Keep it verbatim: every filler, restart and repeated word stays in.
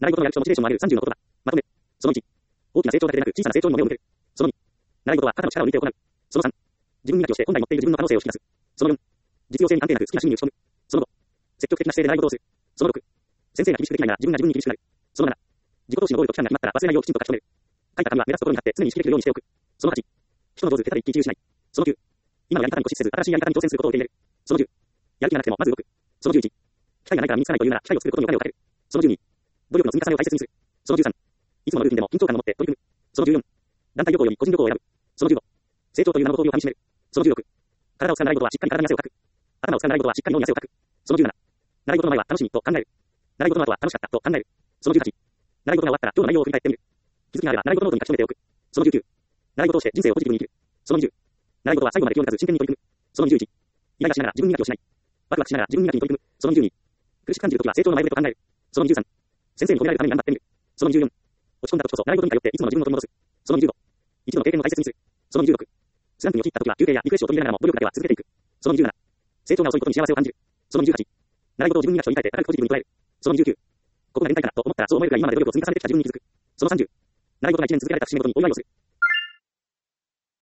習い事のやる気とモチベーションも上げるさんじゅうのことだ。まとめ。そのいち。大きな成長だけでなく小さな成長にも目を向ける。そのに。習い事は肩の力を抜いて行う。そのさん。自分磨きをして本来持っている自分の可能性を引き出す。そのよん。実用性に安定なく好きな趣味に打ち込む。そのご。積極的な姿勢で習い事をする。そのろく。先生が厳しくできないなら自分が自分に厳しくなる。そのなな。自己投資のゴールと期間が決まったら忘れないようきちんと書き留める。書いた紙は目立つところに貼って常に意識できるようにしておく。そのはち。人の上手手立て一喜一憂しない。そのきゅう。今のやり方に固執せず新しいやり方に挑戦することを受け入れる。そのじゅう。やる気がなくてもまず動く。そのじゅういち。機会がないから身につかないというなら機会を作ることにお金をかける。そのじゅうに。努力の積み重ねを大切にする。そのじゅうさん。いつものルーティンでも緊張感を持って取り組む。そのじゅうよん。団体旅行より個人旅行を選ぶ。そのじゅうご。成長という名の喜びをかみしめる。そのじゅうろく。体を使う習い事はしっかり体に汗をかく。頭を使う習い事はしっかり脳に汗をかく。そのじゅうなな。習い事の前は楽しみと考える。習い事の後は楽しかったと考える。そのじゅうはち。習い事が終わったら今日の内容を振り返ってみる。気づきがあれば習い事ノートに書き留めておく。そのじゅうきゅう。習い事をして人生をポジティブに生きる。そのにじゅう。習い事は最後まで気を抜かず真剣に取り組む。そのにじゅういち。イライラしながら自分磨きをしない。ワクワクしながら自分磨きに取り組む。そのにじゅうに。苦しく感じるときは成長の前触れと考える。そのにじゅうさん。先生に褒められるために頑張ってみる。そのにじゅうよん。落ち込んだ時こそ習い事に通っていつもの自分を取り戻す。そのにじゅうご。一度の経験を大切にする。そのにじゅうろく。スランプに陥った時は休憩やリフレッシュを取り入れながらも努力だけは続けていく。そのにじゅうなな。成長が遅いことに幸せを感じる。そのにじゅうはち。習い事を自分磨きと言い換えて明るくポジティブに捉える。そのにじゅうきゅう。ここが限界かなと思ったらそう思えるが今まで努力を積み重ねてきた自分に気づく。そのさんじゅう。習い事がいちねん続けられた節目ごとにお祝いをする。